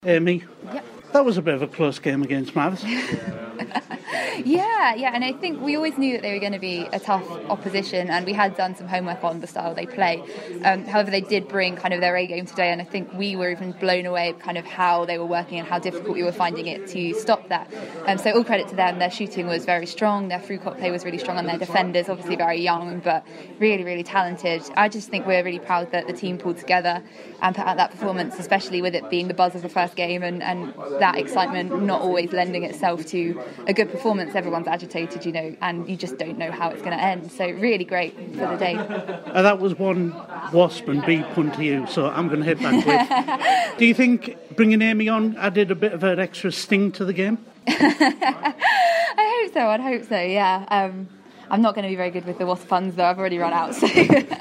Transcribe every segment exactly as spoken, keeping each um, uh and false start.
Amy, Yep. that was a bit of a close game against Mavs. Yeah, yeah, and I think we always knew that they were going to be a tough opposition, and we had done some homework on the style they play. Um, however, they did bring kind of their A game today, and I think we were even blown away at kind of how they were working and how difficult we were finding it to stop that. Um, so all credit to them. Their shooting was very strong, their through-court play was really strong, and their defenders, obviously very young, but really, really talented. I just think we're really proud that the team pulled together and put out that performance, especially with it being the buzz of the first game and, and that excitement not always lending itself to a good performance. Everyone's agitated, you know, and you just don't know how it's going to end. So really great for the day. Uh, that was one wasp and bee pun to you, so I'm going to hit back with. Do you think bringing Amy on added a bit of an extra sting to the game? I hope so, I'd hope so, yeah. Um, I'm not going to be very good with the wasp puns, though. I've already run out, so...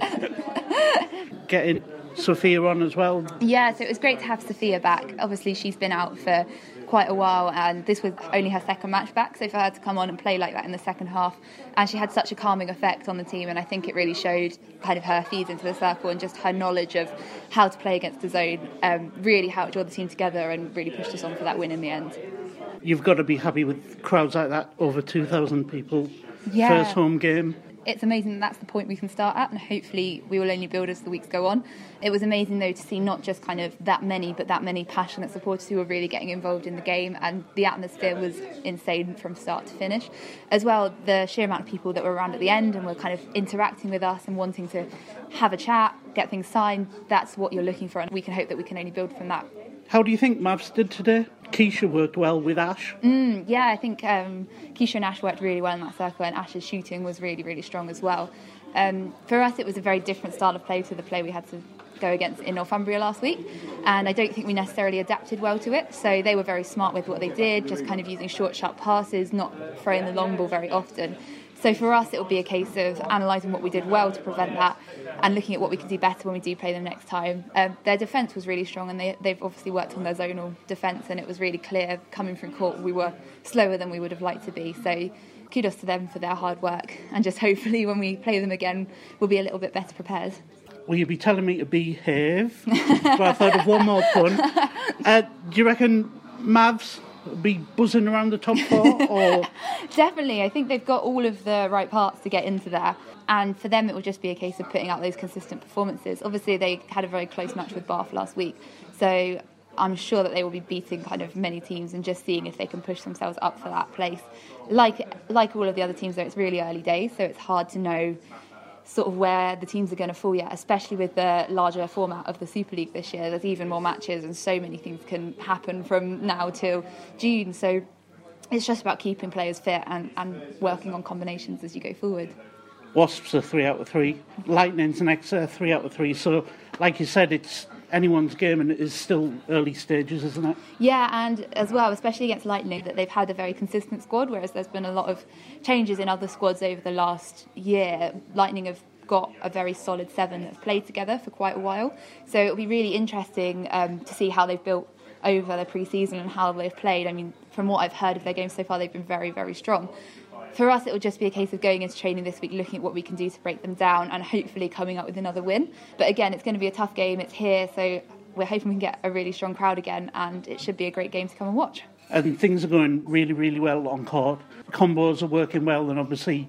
Getting Sophia on as well. Yeah, so it was great to have Sophia back. Obviously, she's been out for quite a while, and this was only her second match back, so for her to come on and play like that in the second half, and she had such a calming effect on the team, and I think it really showed kind of her feeds into the circle and just her knowledge of how to play against the zone, um, really how it draw the team together and really pushed us on for that win in the end. You've got to be happy with crowds like that, over two thousand people, Yeah. First home game. It's amazing that that's the point we can start at, and hopefully we will only build as the weeks go on. It was amazing, though, to see not just kind of that many, but that many passionate supporters who were really getting involved in the game, and the atmosphere was insane from start to finish. As well, the sheer amount of people that were around at the end and were kind of interacting with us and wanting to have a chat, get things signed, that's what you're looking for, and we can hope that we can only build from that. How do you think Mavs did today? Keisha worked well with Ash. Mm, yeah, I think um, Keisha and Ash worked really well in that circle, and Ash's shooting was really, really strong as well. Um, for us, it was a very different style of play to the play we had to go against in Northumbria last week, and I don't think we necessarily adapted well to it. So they were very smart with what they did, just kind of using short, sharp passes, not throwing the long ball very often. So for us, it will be a case of analysing what we did well to prevent that and looking at what we can do better when we do play them next time. Um, their defence was really strong, and they, they've obviously worked on their zonal defence, and it was really clear coming from court we were slower than we would have liked to be. So kudos to them for their hard work, and just hopefully when we play them again, we'll be a little bit better prepared. Will you be telling me to behave? Well, I thought of one more pun. Uh, do you reckon Mavs be buzzing around the top four? Or Definitely. I think they've got all of the right parts to get into there, and for them it will just be a case of putting out those consistent performances. Obviously they had a very close match with Bath last week, so I'm sure that they will be beating kind of many teams and just seeing if they can push themselves up for that place. Like like all of the other teams, though, it's really early days, so it's hard to know sort of where the teams are going to fall yet, especially with the larger format of the Super League this year. There's even more matches, and so many things can happen from now till June. So it's just about keeping players fit and, and working on combinations as you go forward. Wasps are three out of three. Lightning's next uh, three out of three. So, like you said, it's anyone's game, and it is still early stages, isn't it? Yeah, and as well, especially against Lightning, that they've had a very consistent squad, whereas there's been a lot of changes in other squads over the last year. Lightning have got a very solid seven that have played together for quite a while, so it'll be really interesting um, to see how they've built over the pre-season and how they've played. I mean, from what I've heard of their games so far, they've been very, very strong. For us, it will just be a case of going into training this week, looking at what we can do to break them down and hopefully coming up with another win. But again, it's going to be a tough game. It's here, so we're hoping we can get a really strong crowd again, and it should be a great game to come and watch. And things are going really, really well on court. Combos are working well, and obviously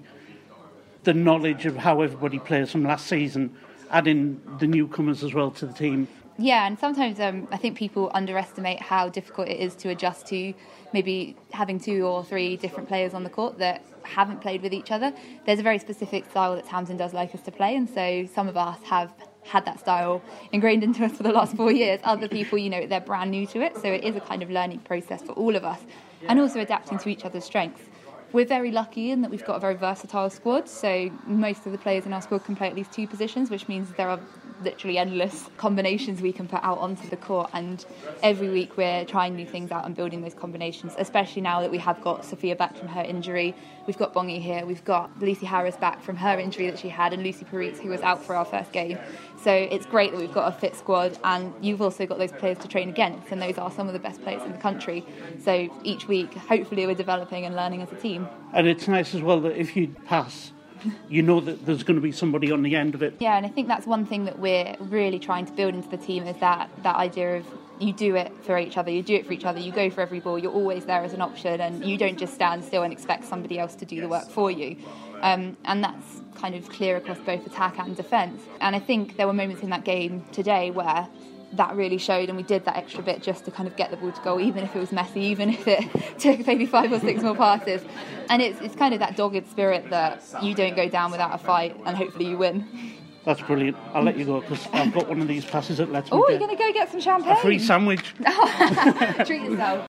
the knowledge of how everybody plays from last season, adding the newcomers as well to the team. Yeah, and sometimes um, I think people underestimate how difficult it is to adjust to maybe having two or three different players on the court that haven't played with each other. There's a very specific style that Tamsin does like us to play, and so some of us have had that style ingrained into us for the last four years. Other people, you know, they're brand new to it, so it is a kind of learning process for all of us, and also adapting to each other's strengths. We're very lucky in that we've got a very versatile squad, so most of the players in our squad can play at least two positions, which means there are literally endless combinations we can put out onto the court, and every week we're trying new things out and building those combinations, especially now that we have got Sophia back from her injury. We've got Bongi here, we've got Lucy Harris back from her injury that she had, and Lucy Paritz, who was out for our first game. So it's great that we've got a fit squad, and you've also got those players to train against, and those are some of the best players in the country. So each week, hopefully we're developing and learning as a team. And it's nice as well that if you pass, you know that there's going to be somebody on the end of it. Yeah, and I think that's one thing that we're really trying to build into the team, is that, that idea of you do it for each other, you do it for each other, you go for every ball, you're always there as an option, and you don't just stand still and expect somebody else to do the work for you. Um, and that's kind of clear across both attack and defence. And I think there were moments in that game today where that really showed, and we did that extra bit just to kind of get the ball to goal, even if it was messy, even if it took maybe five or six more passes. And it's it's kind of that dogged spirit that you don't go down without a fight, and hopefully you win. That's brilliant. I'll let you go because I've got one of these passes that lets me Oh, get you're going to go get some champagne? a free sandwich. Treat yourself.